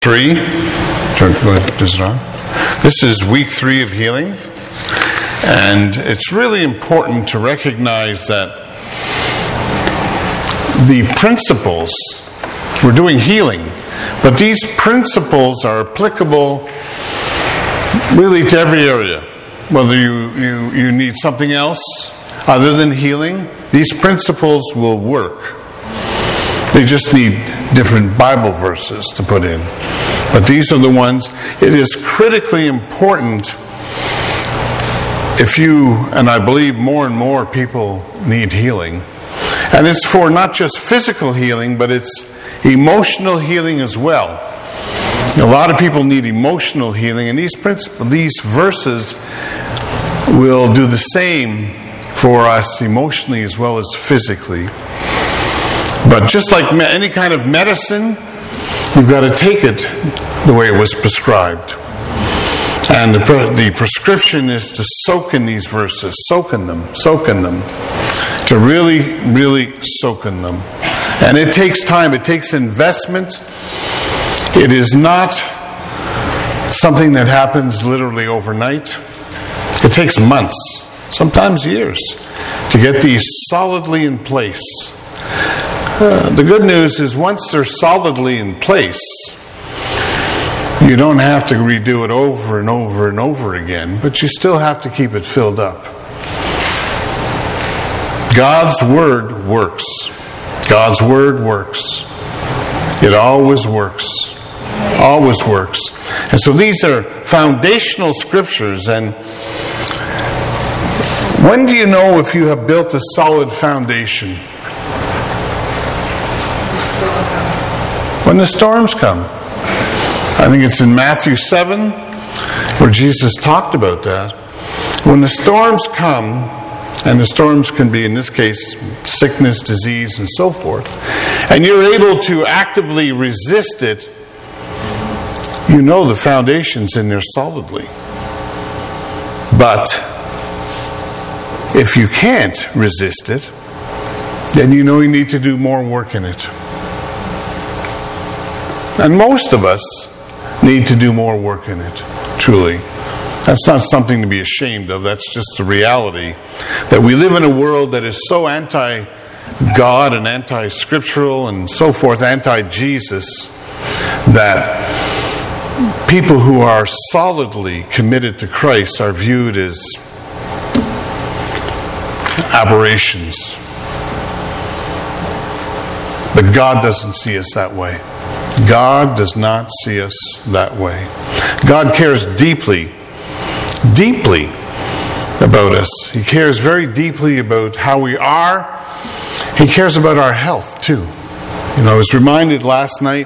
3. This is week 3 of healing, and it's really important to recognize that the principles, we're doing healing, but these principles are applicable really to every area. Whether you need something else other than healing, these principles will work. They just need different Bible verses to put in. But these are the ones. It is critically important if you, and I believe more and more people need healing. And it's for not just physical healing, but it's emotional healing as well. A lot of people need emotional healing, and these verses will do the same for us emotionally as well as physically. But just like any kind of medicine, you've got to take it the way it was prescribed. And the prescription is to soak in these verses, soak in them, to really, really soak in them. And it takes time, it takes investment. It is not something that happens literally overnight. It takes months, sometimes years, to get these solidly in place. The good news is once they're solidly in place, you don't have to redo it over and over and over again, but you still have to keep it filled up. God's Word works. God's Word works. It always works. Always works. And so these are foundational scriptures. And when do you know if you have built a solid foundation? When the storms come. I think it's in Matthew 7 where Jesus talked about that. When the storms come, and the storms can be, in this case, sickness, disease, and so forth, and you're able to actively resist it, you know the foundation's in there solidly. But if you can't resist it, then you know you need to do more work in it. And most of us need to do more work in it, truly. That's not something to be ashamed of. That's just the reality. That we live in a world that is so anti-God and anti-scriptural and so forth, anti-Jesus, that people who are solidly committed to Christ are viewed as aberrations. But God doesn't see us that way. God does not see us that way. God cares deeply, deeply about us. He cares very deeply about how we are. He cares about our health too. I was reminded last night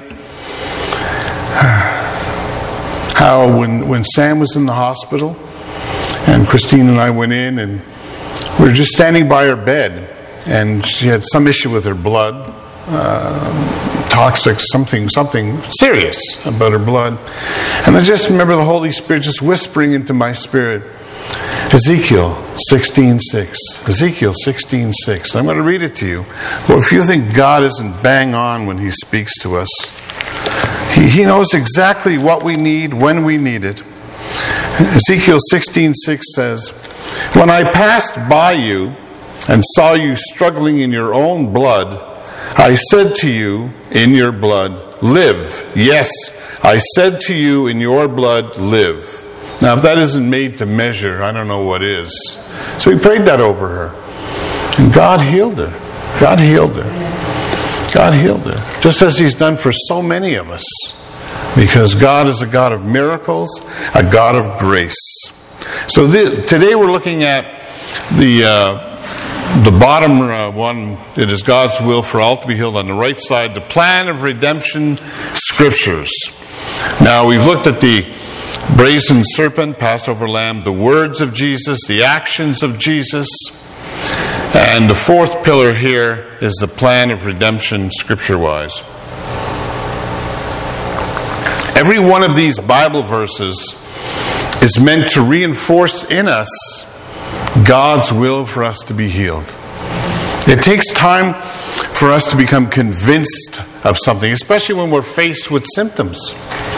how when Sam was in the hospital and Christine and I went in and we were just standing by her bed and she had some issue with her blood. Toxic, something serious about her blood. And I just remember the Holy Spirit just whispering into my spirit, Ezekiel 16:6. Ezekiel 16:6. I'm going to read it to you. Well, if you think God isn't bang on when He speaks to us, He knows exactly what we need when we need it. Ezekiel 16:6 says, "When I passed by you and saw you struggling in your own blood, I said to you, in your blood, live. Yes, I said to you, in your blood, live." Now, if that isn't made to measure, I don't know what is. So he prayed that over her. And God healed her. God healed her. God healed her. Just as He's done for so many of us. Because God is a God of miracles, a God of grace. So today we're looking at the bottom one. It is God's will for all to be healed. On the right side, the plan of redemption scriptures. Now, we've looked at the brazen serpent, Passover lamb, the words of Jesus, the actions of Jesus. And the fourth pillar here is the plan of redemption scripture-wise. Every one of these Bible verses is meant to reinforce in us God's will for us to be healed. It takes time for us to become convinced of something, especially when we're faced with symptoms.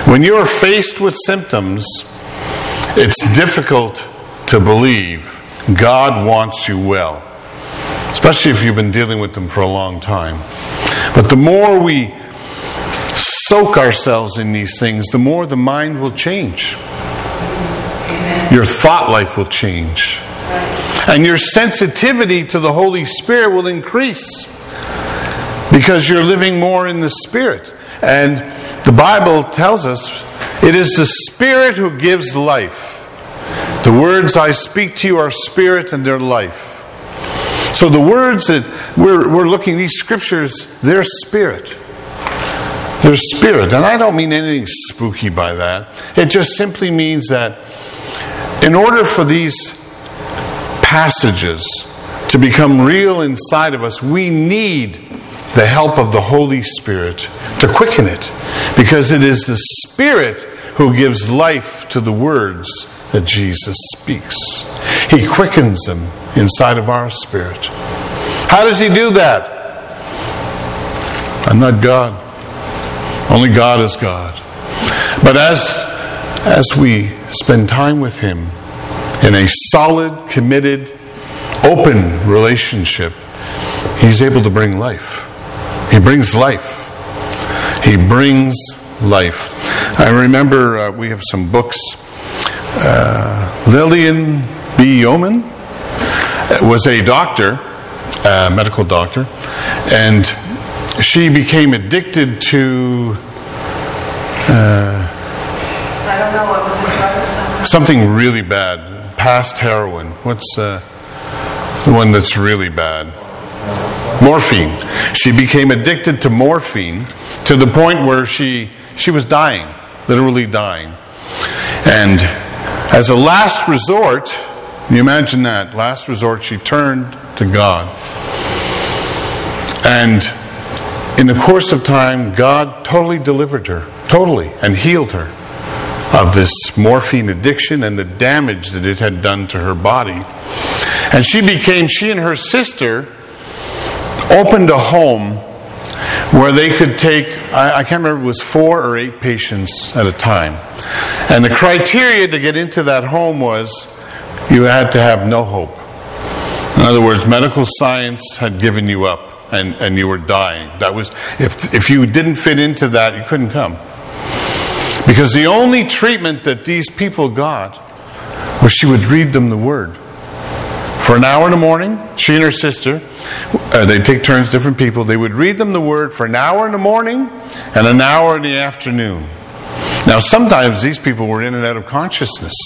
When you're faced with symptoms, it's difficult to believe God wants you well, especially if you've been dealing with them for a long time. But the more we soak ourselves in these things, the more the mind will change. Your thought life will change. And your sensitivity to the Holy Spirit will increase because you're living more in the Spirit. And the Bible tells us it is the Spirit who gives life. The words I speak to you are spirit and they're life. So the words that we're looking, these scriptures, they're spirit. They're spirit. And I don't mean anything spooky by that. It just simply means that in order for these passages to become real inside of us, we need the help of the Holy Spirit to quicken it. Because it is the Spirit who gives life to the words that Jesus speaks. He quickens them inside of our spirit. How does He do that? I'm not God. Only God is God. But as we spend time with Him in a solid, committed, open relationship, He's able to bring life. He brings life. He brings life. I remember we have some books. Lillian B. Yeoman was a doctor, a medical doctor, and she became addicted to I don't know, what was it, drug or something? something really bad, past heroin. What's the one that's really bad? Morphine. She became addicted to morphine to the point where she was dying, literally dying. And as a last resort, you imagine that, last resort, she turned to God. And in the course of time, God totally delivered her, totally, and healed her of this morphine addiction and the damage that it had done to her body. And she and her sister opened a home where they could take, I can't remember if it was 4 or 8 patients at a time. And the criteria to get into that home was you had to have no hope. In other words, medical science had given you up and you were dying. That was, if you didn't fit into that, you couldn't come. Because the only treatment that these people got was she would read them the Word. For an hour in the morning, she and her sister, they'd take turns, different people, they would read them the Word for an hour in the morning and an hour in the afternoon. Now, sometimes these people were in and out of consciousness.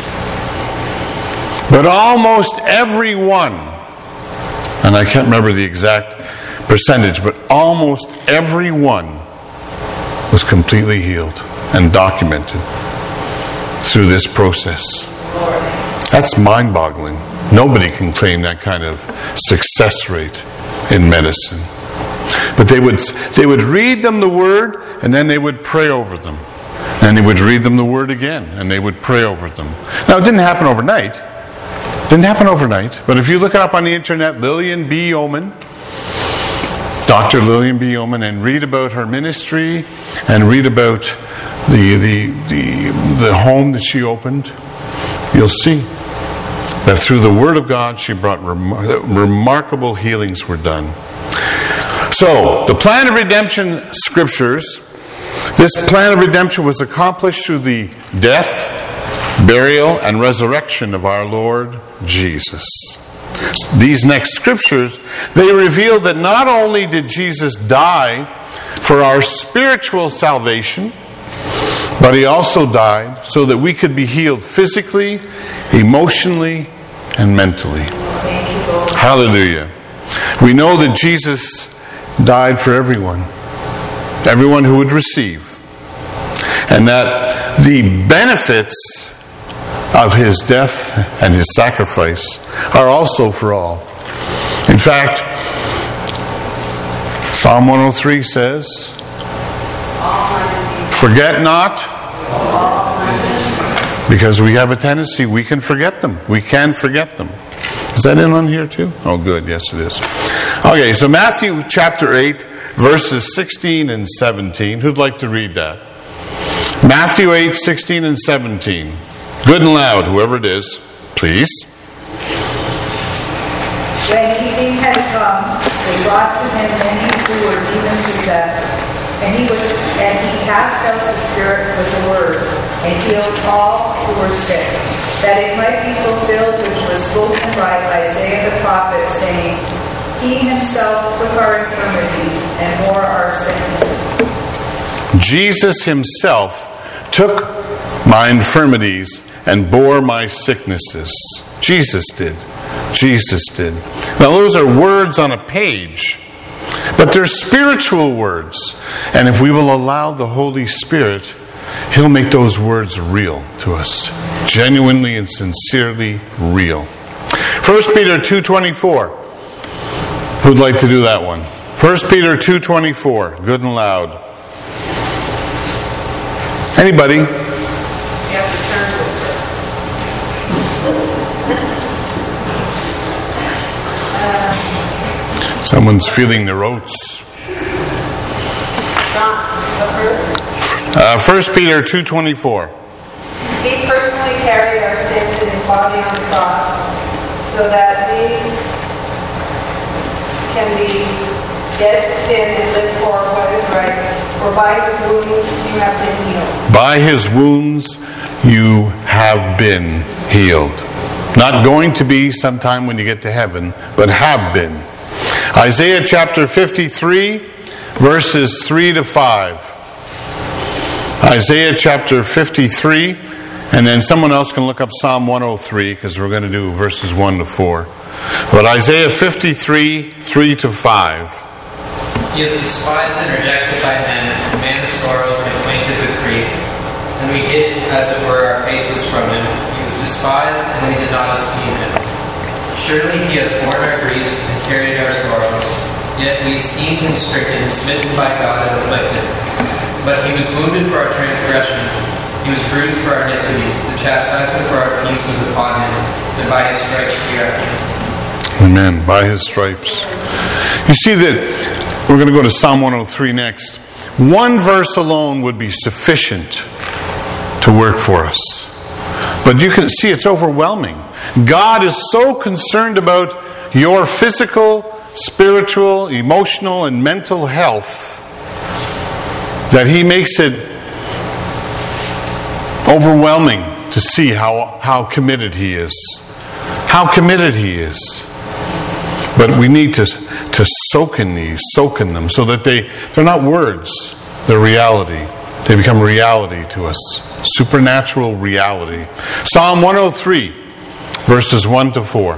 But almost everyone, and I can't remember the exact percentage, but almost everyone was completely healed and documented through this process. That's mind-boggling. Nobody can claim that kind of success rate in medicine. But they would read them the Word, and then they would pray over them. And they would read them the Word again, and they would pray over them. Now, it didn't happen overnight. But if you look it up on the internet, Lillian B. Yeoman, Dr. Lillian B. Yeoman, and read about her ministry, and read about the home that she opened, you'll see that through the Word of God, she brought remarkable healings were done. So, the plan of redemption scriptures, this plan of redemption was accomplished through the death, burial, and resurrection of our Lord Jesus. These next scriptures, they reveal that not only did Jesus die for our spiritual salvation, but He also died so that we could be healed physically, emotionally, and mentally. Hallelujah. We know that Jesus died for everyone who would receive, and that the benefits of His death and His sacrifice are also for all. In fact, Psalm 103 says, forget not, because we have a tendency, we can forget them. We can forget them. Is that in on here too? Oh, good. Yes, it is. Okay, so Matthew chapter 8, verses 16 and 17. Who'd like to read that? Matthew 8, 16 and 17. Good and loud, whoever it is, please. When evening had come, they brought to him many who were demon-possessed, and he cast out the spirits with the word, and healed all who were sick, that it might be fulfilled which was spoken by Isaiah the prophet, saying, He himself took our infirmities and bore our sicknesses. Jesus himself took my infirmities and bore my sicknesses. Jesus did. Jesus did. Now those are words on a page, but they're spiritual words. And if we will allow the Holy Spirit, He'll make those words real to us. Genuinely and sincerely real. 1 Peter 2:24. Who'd like to do that one? 1 Peter 2:24. Good and loud. Anybody? You have to turn to it. Someone's feeling their oats. 1 Peter 2:24. He personally carried our sins in his body on the cross, so that we can be dead to sin and live for what is right. For by his wounds you have been healed. By his wounds you have been healed. Not going to be sometime when you get to heaven, but have been. Isaiah chapter 53, verses 3 to 5. Isaiah chapter 53, and then someone else can look up Psalm 103, because we're going to do verses 1 to 4. But Isaiah 53, 3 to 5. He is despised and rejected by men, a man of sorrows and acquainted with grief. And we hid, as it were, our faces from him. He was despised, and we did not esteem him. Surely he has borne our griefs and carried our sorrows. Yet we esteemed him stricken, smitten by God, and afflicted. But he was wounded for our transgressions. He was bruised for our iniquities. The chastisement for our peace was upon him, and by his stripes we are healed. Amen. By his stripes. You see that we're going to go to Psalm 103 next. One verse alone would be sufficient to work for us. But you can see it's overwhelming. God is so concerned about your physical, spiritual, emotional, and mental health that He makes it overwhelming to see how committed He is. How committed He is. But we need to soak in them, so that they're not words, they're reality. They become reality to us. Supernatural reality. Psalm 103, verses 1 to 4.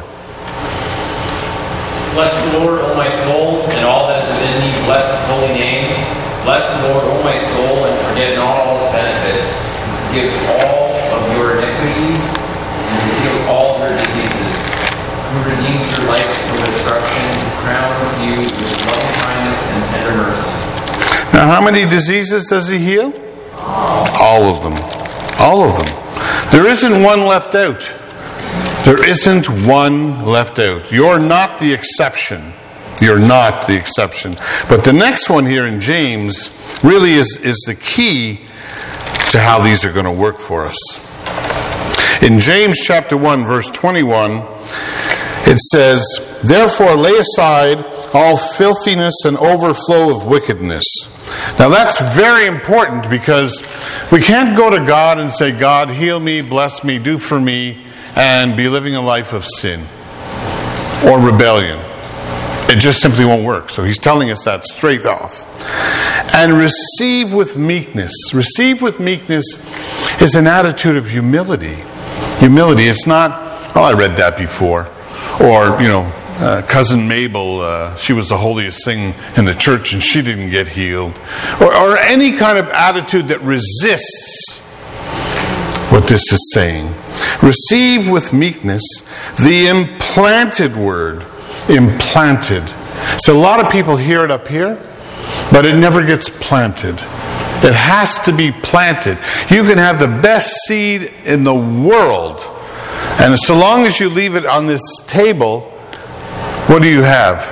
Bless the Lord, O my soul, and all that is within me. Bless His holy name. Bless the Lord, O my soul, and forget not all His benefits. He forgives all of your iniquities, and heals all of your diseases. Who redeems your life from destruction, and crowns you with loving kindness and tender mercies. Now, how many diseases does He heal? All of them. All of them. There isn't one left out. There isn't one left out. You're not the exception. You're not the exception. But the next one here in James really is the key to how these are going to work for us. In James chapter 1, verse 21, it says, Therefore lay aside all filthiness and overflow of wickedness. Now that's very important, because we can't go to God and say, God, heal me, bless me, do for me, and be living a life of sin or rebellion. It just simply won't work. So He's telling us that straight off. And receive with meekness. Receive with meekness is an attitude of humility. Humility. It's not, oh, I read that before. Or, Cousin Mabel, she was the holiest thing in the church and she didn't get healed. Or any kind of attitude that resists what this is saying. Receive with meekness the implanted word. Implanted. So a lot of people hear it up here, but it never gets planted. It has to be planted. You can have the best seed in the world, and so long as you leave it on this table, what do you have?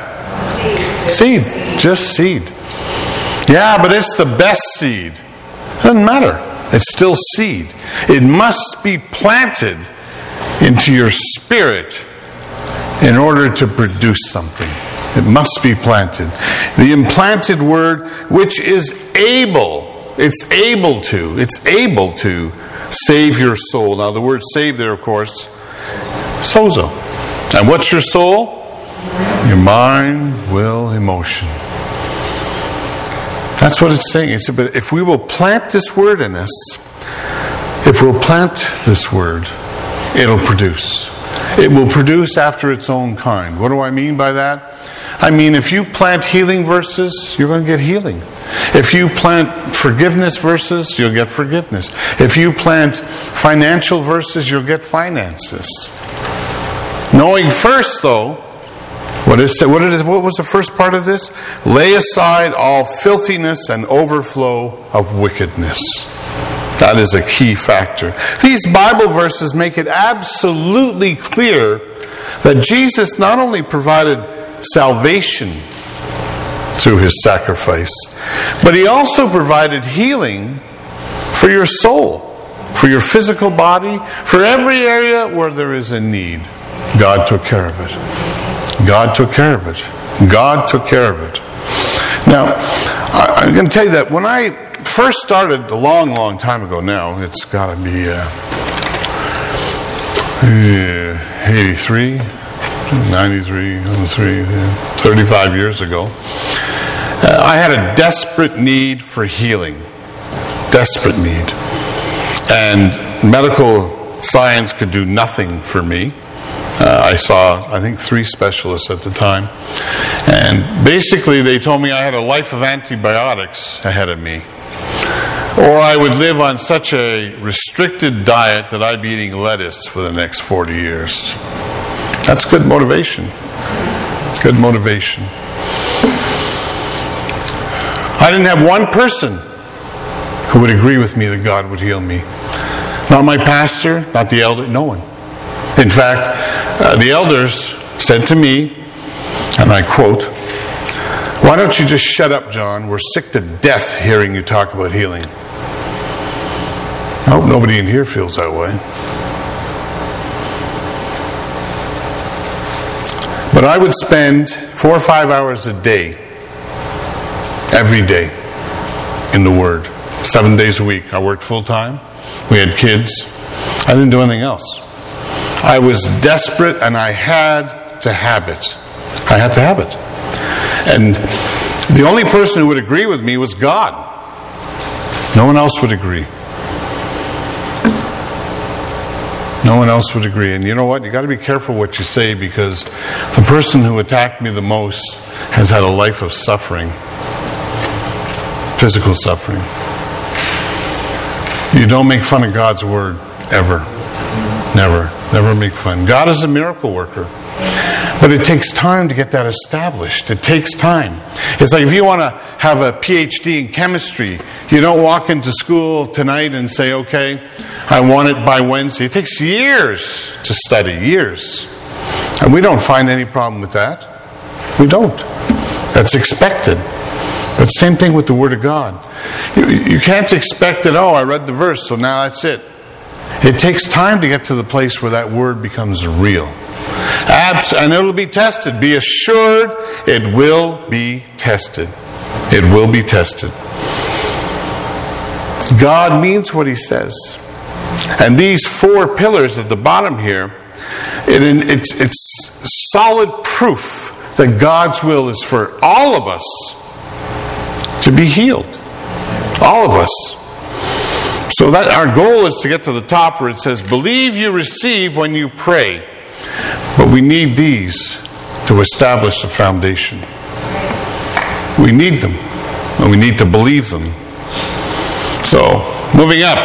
Seed. Just seed. Yeah, but it's the best seed. Doesn't matter. It's still seed. It must be planted into your spirit in order to produce something. It must be planted. The implanted word, which is able, it's able to save your soul. Now the word save there, of course, sozo. And what's your soul? Your mind, will, emotion. That's what it's saying. But if we will plant this word in us, if we'll plant this word, it'll produce. It will produce after its own kind. What do I mean by that? I mean, if you plant healing verses, you're going to get healing. If you plant forgiveness verses, you'll get forgiveness. If you plant financial verses, you'll get finances. Knowing first, though, what was the first part of this? Lay aside all filthiness and overflow of wickedness. That is a key factor. These Bible verses make it absolutely clear that Jesus not only provided salvation through his sacrifice, but he also provided healing for your soul, for your physical body, for every area where there is a need. God took care of it. God took care of it. God took care of it. Now, I'm going to tell you that when I first started a long, long time ago now, it's got to be 83, 93, 35 years ago, I had a desperate need for healing. Desperate need. And medical science could do nothing for me. I saw, I think, 3 specialists at the time. And basically they told me I had a life of antibiotics ahead of me. Or I would live on such a restricted diet that I'd be eating lettuce for the next 40 years. That's good motivation. Good motivation. I didn't have one person who would agree with me that God would heal me. Not my pastor, not the elder, no one. In fact, the elders said to me, and I quote, "Why don't you just shut up, John? We're sick to death hearing you talk about healing." I hope nobody in here feels that way. But I would spend 4 or 5 hours a day, every day, in the Word. 7 days a week. I worked full time. We had kids. I didn't do anything else. I was desperate and I had to have it. I had to have it. And the only person who would agree with me was God. No one else would agree. No one else would agree. And you know what? You got to be careful what you say, because the person who attacked me the most has had a life of suffering. Physical suffering. You don't make fun of God's word, ever. Never. Never make fun. God is a miracle worker. But it takes time to get that established. It takes time. It's like if you want to have a PhD in chemistry, you don't walk into school tonight and say, okay, I want it by Wednesday. It takes years to study, years. And we don't find any problem with that. We don't. That's expected. But same thing with the Word of God. You can't expect that, oh, I read the verse, so now that's it. It takes time to get to the place where that Word becomes real. And it'll be tested. Be assured it will be tested. It will be tested. God means what He says. And these 4 pillars at the bottom here, it's solid proof that God's will is for all of us to be healed. All of us. So that our goal is to get to the top where it says, believe you receive when you pray. But we need these to establish the foundation. We need them. And we need to believe them. So, moving up.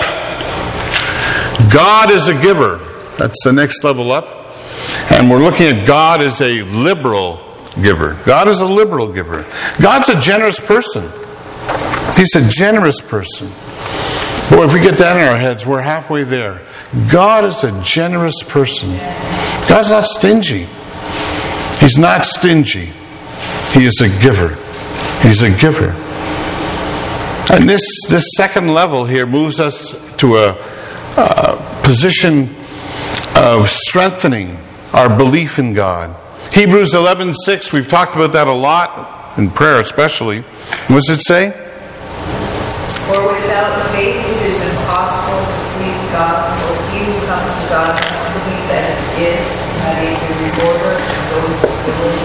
God is a giver. That's the next level up. And we're looking at God as a liberal giver. God is a liberal giver. God's a generous person. He's a generous person. Boy, if we get that in our heads, we're halfway there. God is a generous person. God's not stingy. He's not stingy. He is a giver. He's a giver. And this second level here moves us to a position of strengthening our belief in God. Hebrews 11:6, we've talked about that a lot, in prayer especially. What does it say? For without faith it is impossible to please God, for he who comes to God must believe that he is, and that he is a rewarder of those who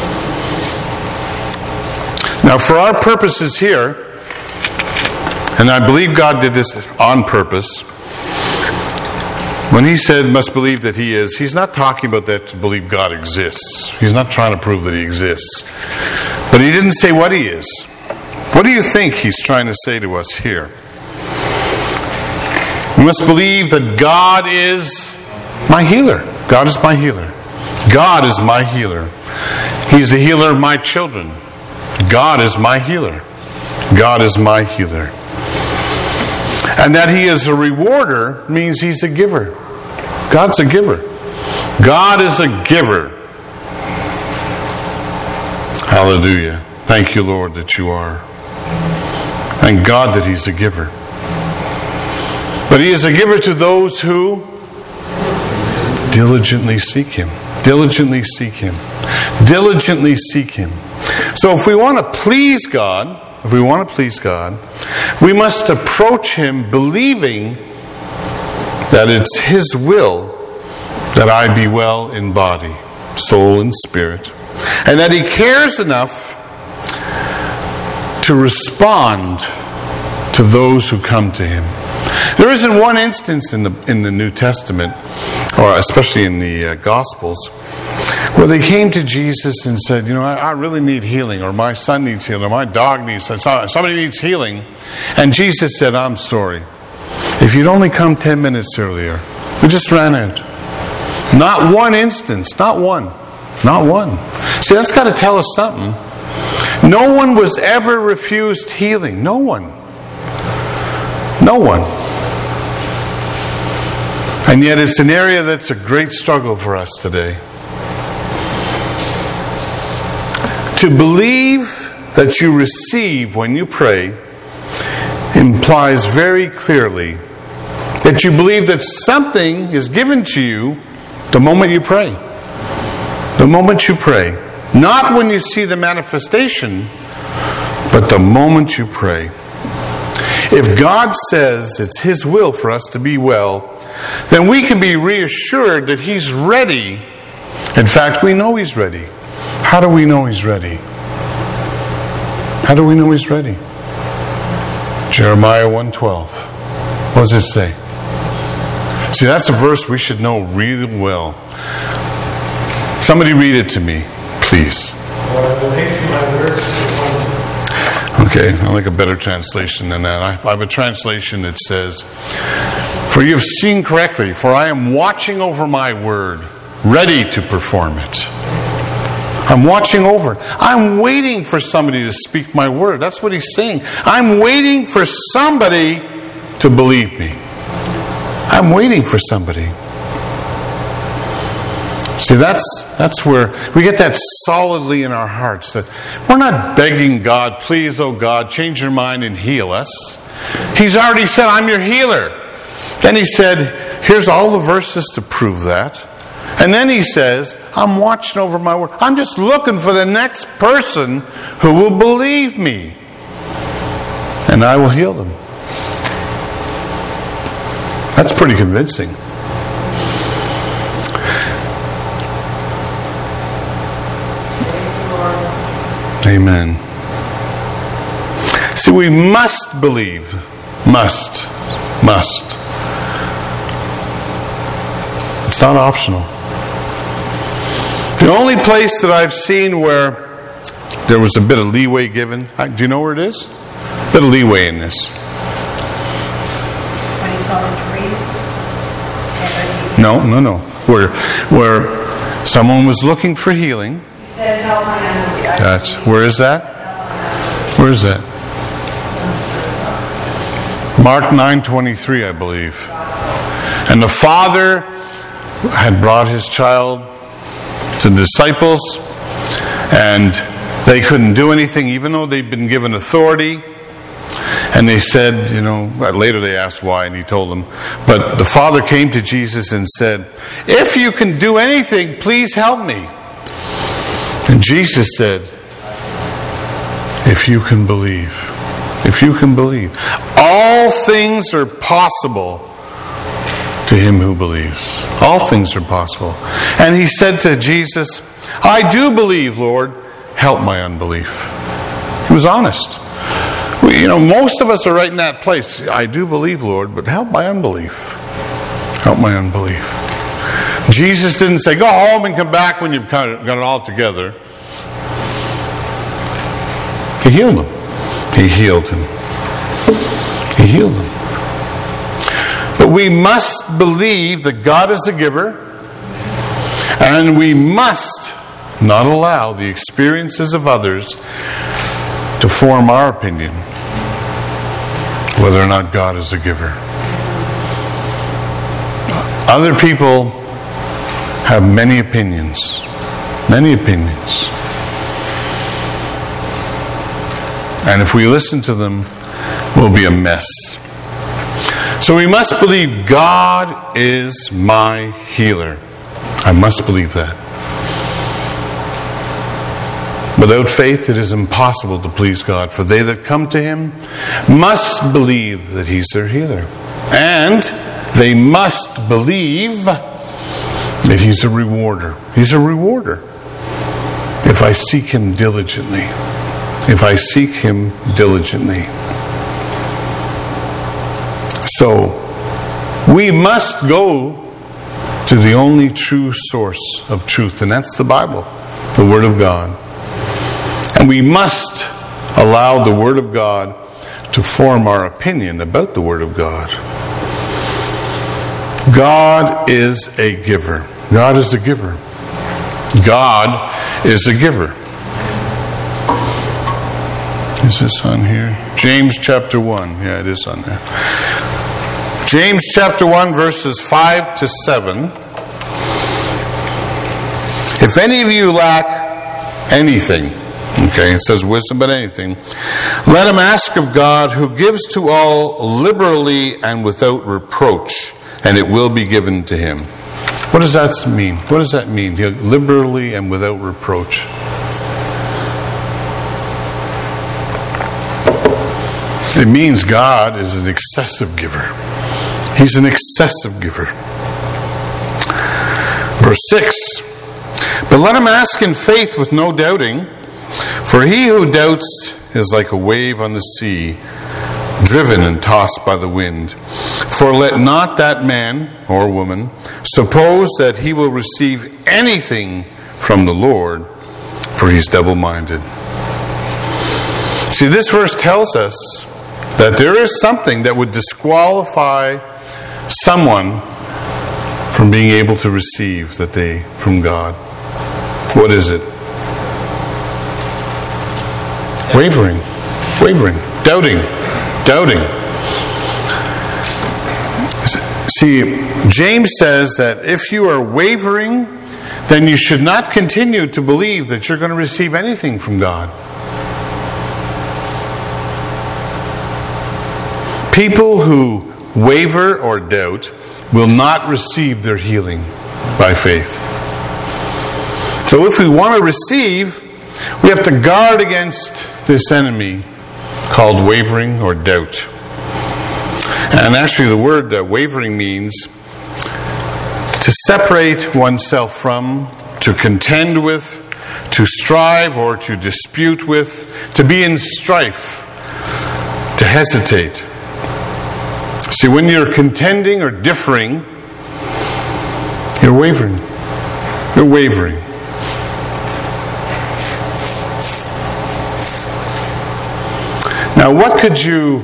believe. Now, for our purposes here, and I believe God did this on purpose, when he said must believe that he is, he's not talking about that to believe God exists. He's not trying to prove that he exists. But he didn't say what he is. What do you think he's trying to say to us here? We must believe that God is my healer. God is my healer. God is my healer. He's the healer of my children. God is my healer. God is my healer. And that he is a rewarder means he's a giver. God's a giver. God is a giver. Hallelujah. Thank you, Lord, that you are. Thank God that he's a giver. But he is a giver to those who diligently seek him. Diligently seek him. Diligently seek him. So if we want to please God, we must approach him believing that it's his will that I be well in body, soul, and spirit, and that he cares enough to respond to those who come to him. There isn't one instance in the New Testament, or especially in the Gospels, where they came to Jesus and said, I really need healing, or my son needs healing, or my dog needs healing, somebody needs healing. And Jesus said, I'm sorry. If you'd only come 10 minutes earlier, we just ran out. Not one instance, not one. Not one. See, that's got to tell us something. No one was ever refused healing. No one. No one. And yet it's an area that's a great struggle for us today. To believe that you receive when you pray implies very clearly that you believe that something is given to you the moment you pray. The moment you pray. Not when you see the manifestation, but the moment you pray. If God says it's his will for us to be well, then we can be reassured that he's ready. In fact, we know he's ready. How do we know he's ready? How do we know he's ready? Jeremiah 1:12. What does it say? See, that's a verse we should know really well. Somebody read it to me, please. Okay, I like a better translation than that. I have a translation that says, for you have seen correctly, for I am watching over my word, ready to perform it. I'm watching over. I'm waiting for somebody to speak my word. That's what he's saying. I'm waiting for somebody to believe me. I'm waiting for somebody. See, that's where we get that solidly in our hearts, that we're not begging God, please, oh God, change your mind and heal us. He's already said, I'm your healer. Then he said, here's all the verses to prove that. And then he says, I'm watching over my word. I'm just looking for the next person who will believe me. And I will heal them. That's pretty convincing. Amen. See, we must believe. Must. It's not optional. The only place that I've seen where there was a bit of leeway given, do you know where it is? A bit of leeway in this. When he saw the trees? No. Where someone was looking for healing. Where is that? Where is that? Mark 9:23, I believe. And the father had brought his child to the disciples, and they couldn't do anything, even though they'd been given authority. And they said, later they asked why, and he told them. But the father came to Jesus and said, "If you can do anything, please help me." And Jesus said, "If you can believe, if you can believe, all things are possible to him who believes." All things are possible. And he said to Jesus, "I do believe, Lord, help my unbelief." He was honest. Most of us are right in that place. I do believe, Lord, but help my unbelief. Help my unbelief. Jesus didn't say, "Go home and come back when you've got it all together." He healed him. He healed him. He healed him. But we must believe that God is a giver, and we must not allow the experiences of others to form our opinion whether or not God is a giver. Other people have many opinions. Many opinions. And if we listen to them, we'll be a mess. So we must believe God is my healer. I must believe that. Without faith, it is impossible to please God, for they that come to him must believe that he's their healer. And they must believe that he's a rewarder. He's a rewarder. If I seek him diligently. If I seek him diligently. So, we must go to the only true source of truth, and that's the Bible, the Word of God. And we must allow the Word of God to form our opinion about the Word of God. God is a giver. God is a giver. God is a giver. Is this on here? James chapter 1. Yeah, it is on there. James chapter 1, verses 5 to 7. If any of you lack anything, okay, it says wisdom, but anything, let him ask of God, who gives to all liberally and without reproach, and it will be given to him. What does that mean? What does that mean? Liberally and without reproach. It means God is an excessive giver. He's an excessive giver. Verse 6. But let him ask in faith with no doubting, for he who doubts is like a wave on the sea, driven and tossed by the wind. For let not that man or woman suppose that he will receive anything from the Lord, for he's double-minded. See, this verse tells us that there is something that would disqualify someone from being able to receive from God. What is it? Wavering, doubting. See, James says that if you are wavering, then you should not continue to believe that you're going to receive anything from God. People who waver or doubt will not receive their healing by faith. So if we want to receive, we have to guard against this enemy called wavering or doubt. And actually the word wavering means to separate oneself from, to contend with, to strive or to dispute with, to be in strife, to hesitate. See, when you're contending or differing, you're wavering. You're wavering. Now, what could you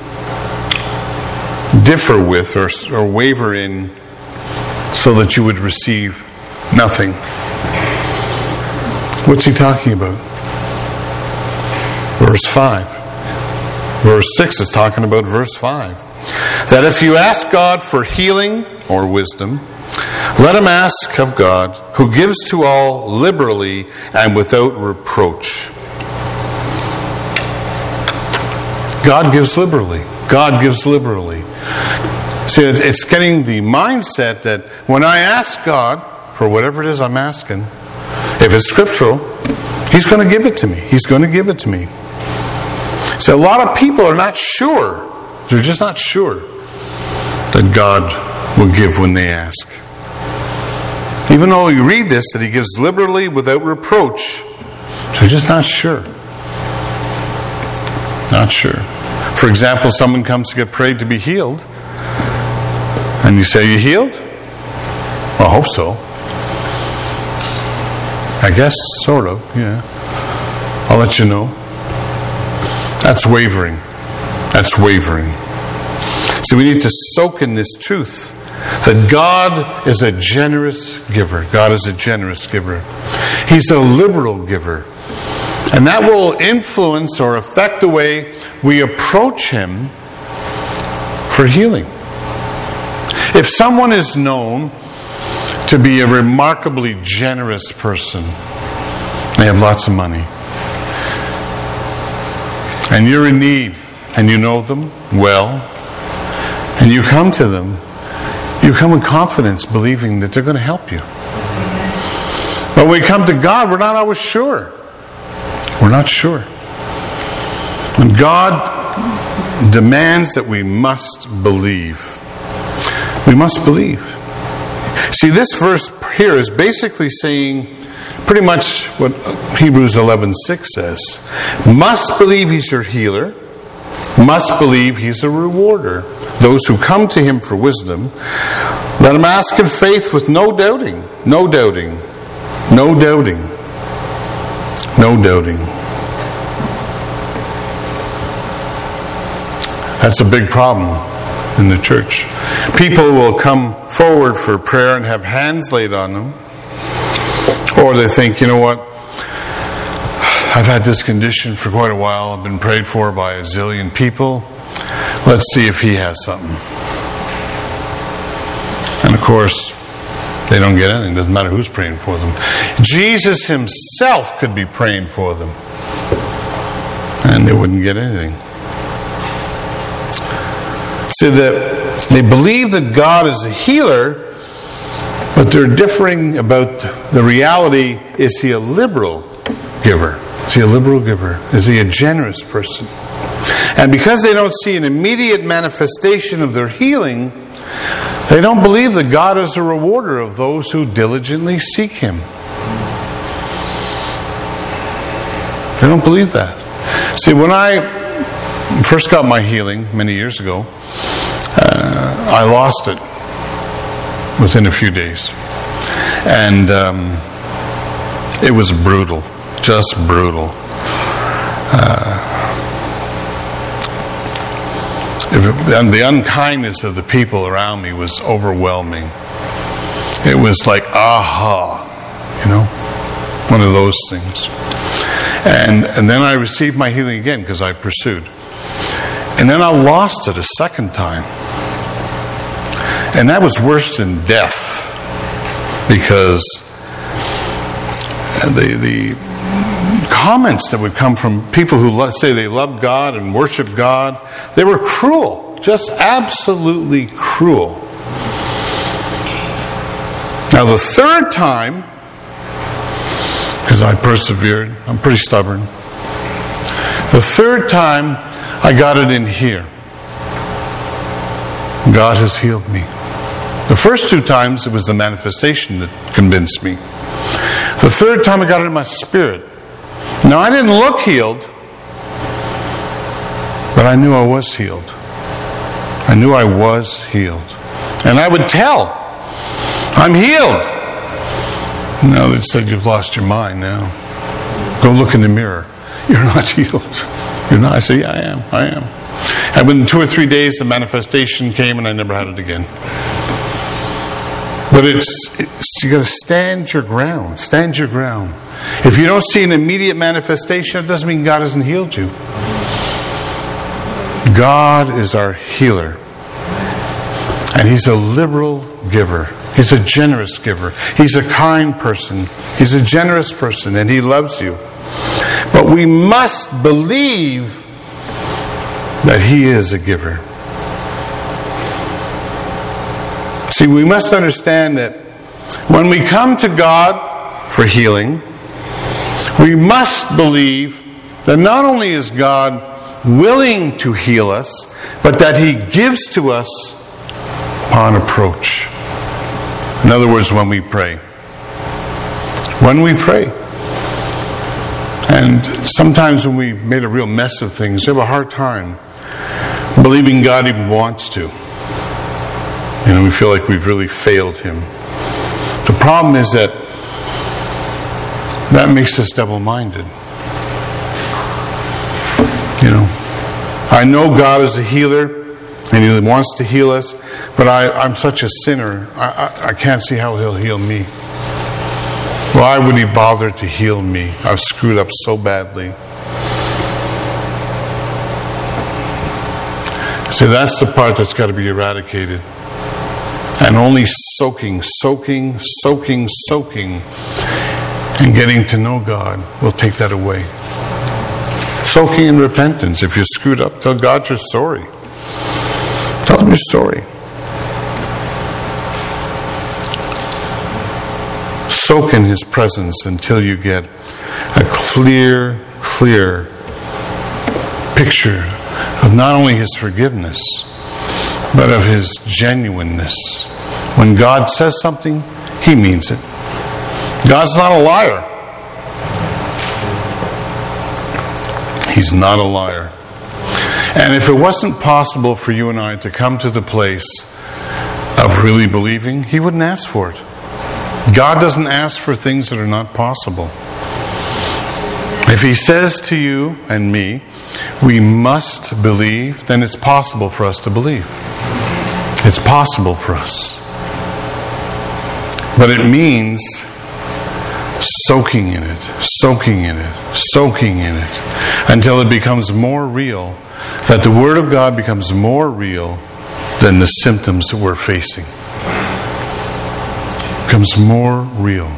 differ with or waver in so that you would receive nothing? What's he talking about? Verse 5. Verse 6 is talking about verse 5. That if you ask God for healing or wisdom, let him ask of God, who gives to all liberally and without reproach. God gives liberally. God gives liberally. See, it's getting the mindset that when I ask God for whatever it is I'm asking, if it's scriptural, He's going to give it to me. He's going to give it to me. So a lot of people are not sure. They're just not sure that God will give when they ask. Even though you read this, that He gives liberally without reproach, they're just not sure. Not sure. For example, someone comes to get prayed to be healed, and you say, "You healed?" Well, I hope so. I guess, sort of, yeah. I'll let you know. That's wavering. That's wavering. So we need to soak in this truth that God is a generous giver. God is a generous giver. He's a liberal giver. And that will influence or affect the way we approach Him for healing. If someone is known to be a remarkably generous person, they have lots of money, and you're in need, and you know them well, and you come to them, you come in confidence, believing that they're going to help you. But when we come to God, we're not always sure. We're not sure. And God demands that we must believe. We must believe. See, this verse here is basically saying pretty much what Hebrews 11:6 says. Must believe He's your healer. Must believe He's a rewarder. Those who come to Him for wisdom, let them ask in faith with no doubting. No doubting. No doubting. No doubting. That's a big problem in the church. People will come forward for prayer and have hands laid on them. Or they think, you know what, I've had this condition for quite a while. I've been prayed for by a zillion people. Let's see if he has something. And of course, they don't get anything. It doesn't matter who's praying for them. Jesus Himself could be praying for them, and they wouldn't get anything. So that they believe that God is a healer, but they're differing about the reality. Is He a liberal giver? Is He a liberal giver? Is He a generous person? And because they don't see an immediate manifestation of their healing, they don't believe that God is a rewarder of those who diligently seek Him. They don't believe that. See, when I first got my healing many years ago, I lost it within a few days. And it was brutal. Just brutal. And the unkindness of the people around me was overwhelming. It was like, aha, one of those things. And then I received my healing again because I pursued. And then I lost it a second time. And that was worse than death, because the comments that would come from people who say they love God and worship God, they were cruel, just absolutely cruel. Now the third time, because I persevered, I'm pretty stubborn, the third time I got it in here. God has healed me. The first two times it was the manifestation that convinced me. The third time I got it in my spirit. Now I didn't look healed, but I knew I was healed. I knew I was healed. And I would tell, I'm healed. No, they said, you've lost your mind now. Go look in the mirror. You're not healed. You're not. I say, yeah, I am. And within 2 or 3 days, the manifestation came and I never had it again. But you got to stand your ground. Stand your ground. If you don't see an immediate manifestation, it doesn't mean God hasn't healed you. God is our healer. And He's a liberal giver. He's a generous giver. He's a kind person. He's a generous person, and He loves you. But we must believe that He is a giver. See, we must understand that when we come to God for healing, we must believe that not only is God willing to heal us, but that He gives to us upon approach. In other words, when we pray. When we pray. And sometimes when we made a real mess of things, we have a hard time believing God even wants to. We feel like we've really failed Him. The problem is that makes us double-minded. I know God is a healer, and He wants to heal us, but I'm such a sinner, I can't see how He'll heal me. Why would He bother to heal me? I've screwed up so badly. See, that's the part that's got to be eradicated. And only soaking, and getting to know God will take that away. Soaking in repentance. If you're screwed up, tell God you're sorry. Tell Him you're sorry. Soak in His presence until you get a clear picture of not only His forgiveness, but of His genuineness. When God says something, He means it. God's not a liar. He's not a liar. And if it wasn't possible for you and I to come to the place of really believing, He wouldn't ask for it. God doesn't ask for things that are not possible. If He says to you and me, we must believe, then it's possible for us to believe. It's possible for us. But it means soaking in it, until it becomes more real, that the Word of God becomes more real than the symptoms that we're facing. It becomes more real.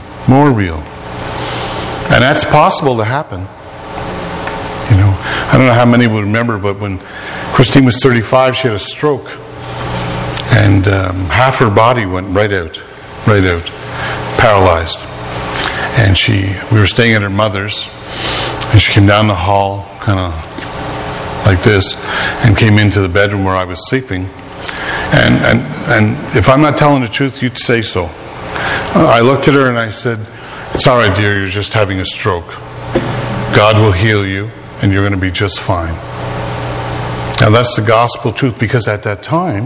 And that's possible to happen. I don't know how many would remember, but when Christine was 35, she had a stroke. And half her body went right out, paralyzed. And we were staying at her mother's, and she came down the hall, kind of like this, and came into the bedroom where I was sleeping. And if I'm not telling the truth, you'd say so. I looked at her and I said, "It's all right, dear, you're just having a stroke. God will heal you, and you're going to be just fine." Now that's the gospel truth, because at that time,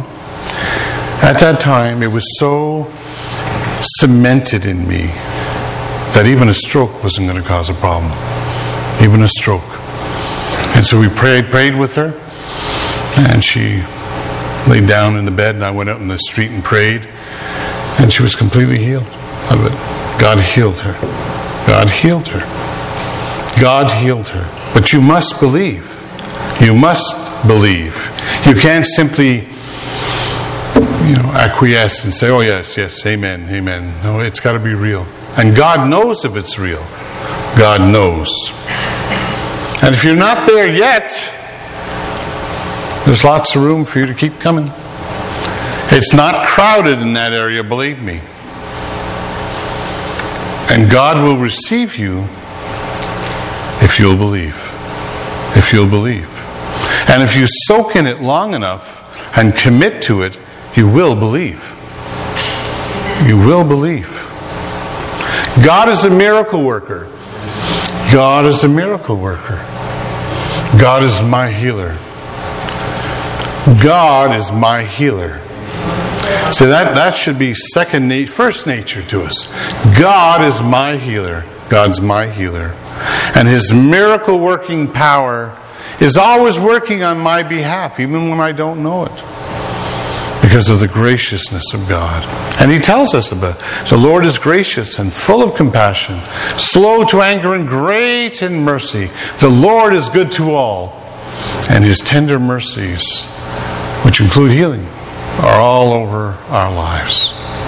it was so cemented in me that even a stroke wasn't going to cause a problem. Even a stroke. And so we prayed with her, and she laid down in the bed, and I went out in the street and prayed, and she was completely healed of it. God healed her. God healed her. God healed her. But you must believe. You must believe. You can't simply acquiesce and say, "Oh yes, amen, amen." No, it's got to be real. And God knows if it's real. God knows. And if you're not there yet, there's lots of room for you to keep coming. It's not crowded in that area, believe me. And God will receive you if you'll believe. If you'll believe. And if you soak in it long enough and commit to it, you will believe. You will believe. God is a miracle worker. God is a miracle worker. God is my healer. God is my healer. So that should be first nature to us. God is my healer. God's my healer. And His miracle working power is always working on my behalf, even when I don't know it. Because of the graciousness of God. And He tells us about it. The Lord is gracious and full of compassion, slow to anger and great in mercy. The Lord is good to all, and His tender mercies, which include healing, are all over our lives.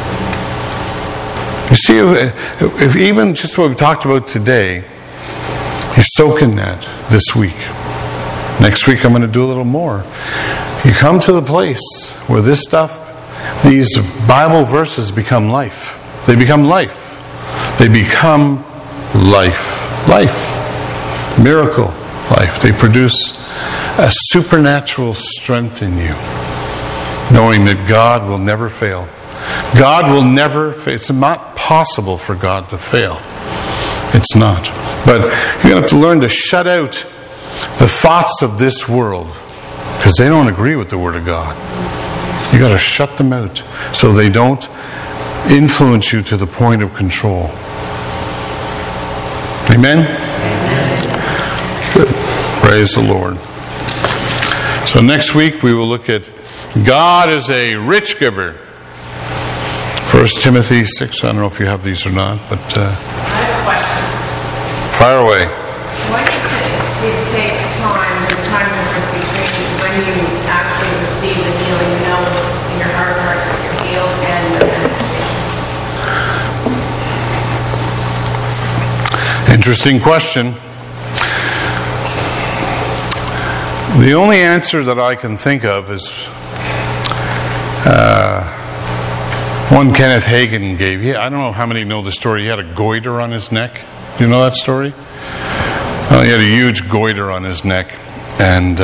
You see, if even just what we've talked about today, you soak in that this week. Next week I'm going to do a little more. You come to the place where this stuff, these Bible verses become life. They become life. They become life. Life. Miracle life. They produce a supernatural strength in you, knowing that God will never fail. God will never fail. It's not possible for God to fail. It's not. But you have to learn to shut out the thoughts of this world, because they don't agree with the Word of God. You got to shut them out so they don't influence you to the point of control. Amen? Good. Praise the Lord. So next week we will look at God as a rich giver. 1 Timothy 6. I don't know if you have these or not, but I have a question. fire away. Why do you think it takes time, the time difference between when you actually receive the healing, you know in your heart of hearts that you're healed, and the manifestation? Interesting question. The only answer that I can think of is one Kenneth Hagin gave. I don't know how many know the story. He had a goiter on his neck. Do you know that story? He had a huge goiter on his neck, and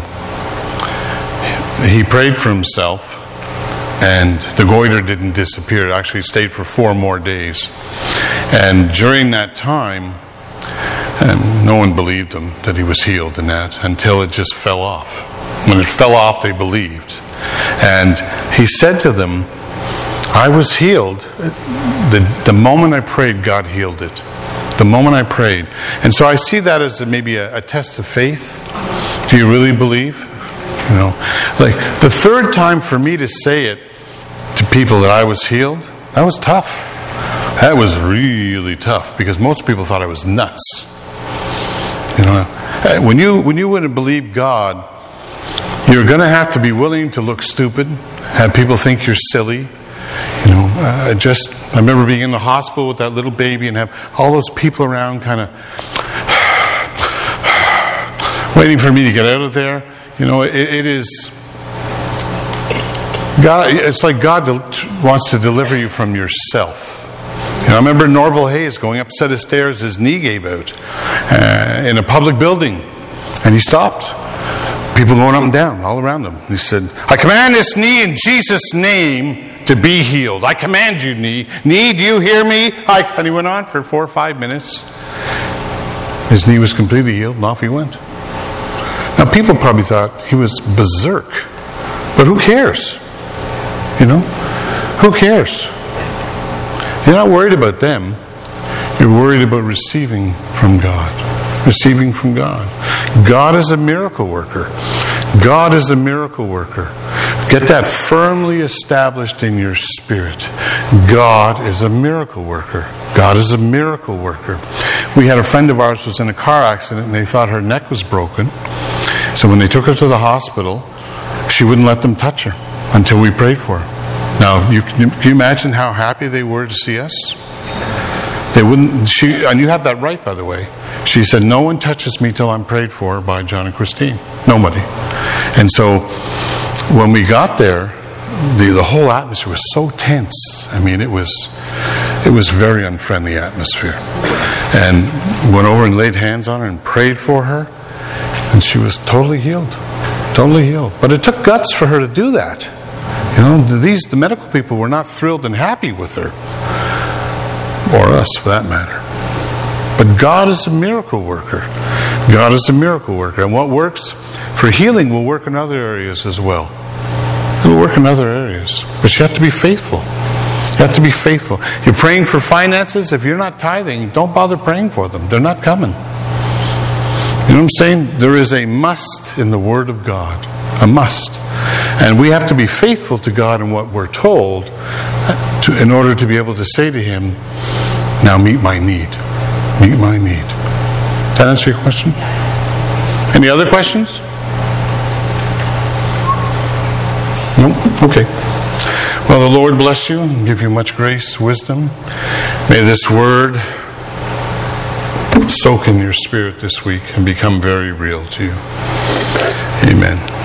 he prayed for himself, and the goiter didn't disappear. It actually stayed for 4 more days. And during that time, no one believed him that he was healed in that until it just fell off. When it fell off, they believed. And he said to them, I was healed. The moment I prayed, God healed it. The moment I prayed. And so I see that as maybe a test of faith. Do you really believe? You know, like the third time for me to say it to people that I was healed, that was tough. That was really tough because most people thought I was nuts. You know, when you wouldn't believe God, you're going to have to be willing to look stupid, have people think you're silly. You know, I remember being in the hospital with that little baby and have all those people around kind of waiting for me to get out of there. You know, it is God. It's like God wants to deliver you from yourself. You know, I remember Norval Hayes going up a set of stairs. His knee gave out in a public building, and he stopped. People going up and down all around him. He said, "I command this knee in Jesus' name to be healed. I command you, knee. Knee, do you hear me?" And he went on for 4 or 5 minutes. His knee was completely healed, and off he went. Now, people probably thought he was berserk, but who cares? You know, who cares? You're not worried about them. You're worried about receiving from God. Receiving from God. God is a miracle worker. God is a miracle worker. Get that firmly established in your spirit. God is a miracle worker. God is a miracle worker. We had a friend of ours who was in a car accident and they thought her neck was broken. So when they took her to the hospital, she wouldn't let them touch her until we prayed for her. Now, can you imagine how happy they were to see us? They wouldn't. And you have that right, by the way. She said, "No one touches me till I'm prayed for by John and Christine. Nobody." And so, when we got there, the whole atmosphere was so tense. I mean, it was very unfriendly atmosphere. And went over and laid hands on her and prayed for her, and she was totally healed, totally healed. But it took guts for her to do that. You know, the medical people were not thrilled and happy with her, or us for that matter. But God is a miracle worker. God is a miracle worker. And what works for healing will work in other areas as well. It will work in other areas. But you have to be faithful. You have to be faithful. You're praying for finances. If you're not tithing, don't bother praying for them. They're not coming. You know what I'm saying? There is a must in the Word of God. A must. And we have to be faithful to God in what we're told in order to be able to say to Him, "Now meet my need. Meet my need." Does that answer your question? Any other questions? No? Okay. Well, the Lord bless you and give you much grace, wisdom. May this word soak in your spirit this week and become very real to you. Amen.